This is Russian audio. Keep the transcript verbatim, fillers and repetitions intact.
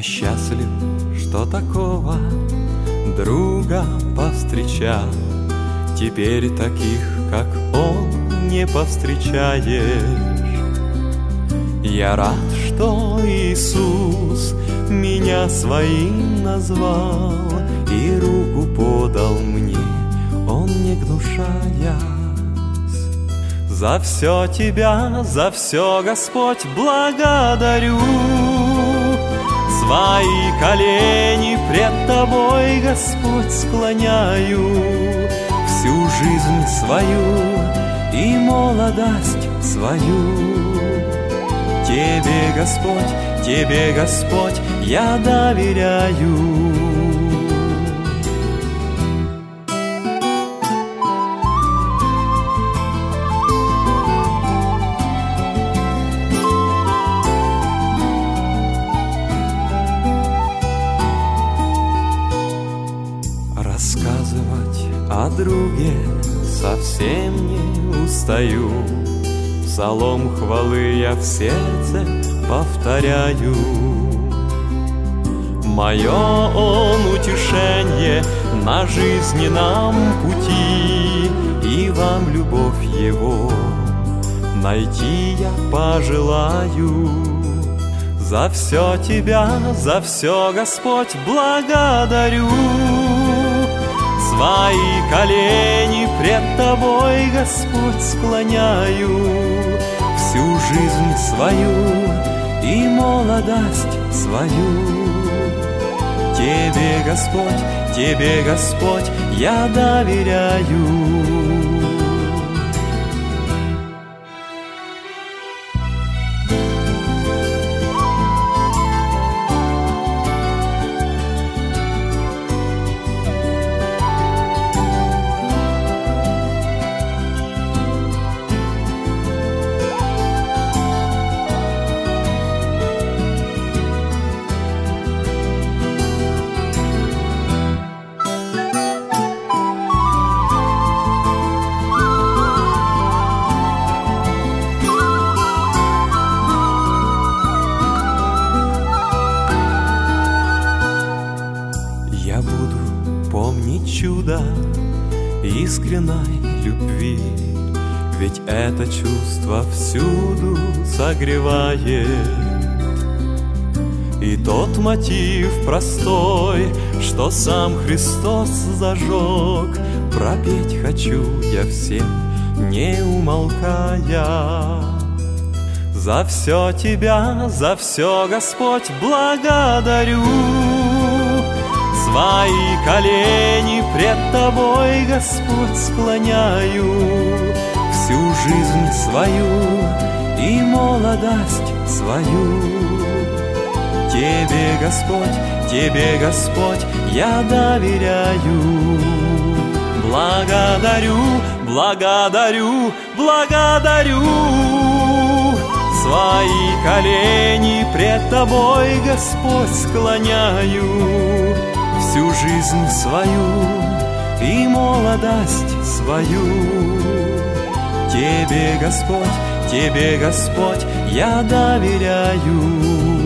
счастлив, что такого друга повстречал. Теперь таких, как он, не повстречаешь. Я рад, что Иисус меня своим назвал и руку подал мне, он не гнушаясь. За все тебя, за все, Господь, благодарю. Свои колени пред тобой, Господь, склоняю. Всю жизнь свою и молодость свою Тебе, Господь, Тебе, Господь, я доверяю. Рассказывать о друге совсем не устаю. Псалом хвалы я в сердце повторяю. Мое он утешение на жизненном пути, и вам любовь его найти я пожелаю. За все тебя, за все, Господь, благодарю. Свои колени пред тобой, Господь, склоняю. Всю жизнь свою и молодость свою Тебе, Господь, Тебе, Господь, я доверяю. Я буду помнить чудо искренней любви, ведь это чувство всюду согревает. И тот мотив простой, что сам Христос зажег, пропеть хочу я всем, не умолкая. За все тебя, за все, Господь, благодарю. Свои колени пред тобой, Господь, склоняю. Всю жизнь свою и молодость свою Тебе, Господь, Тебе, Господь, я доверяю. Благодарю, благодарю, благодарю. Свои колени пред тобой, Господь, склоняю. Всю жизнь свою и молодость свою Тебе, Господь, Тебе, Господь, я доверяю.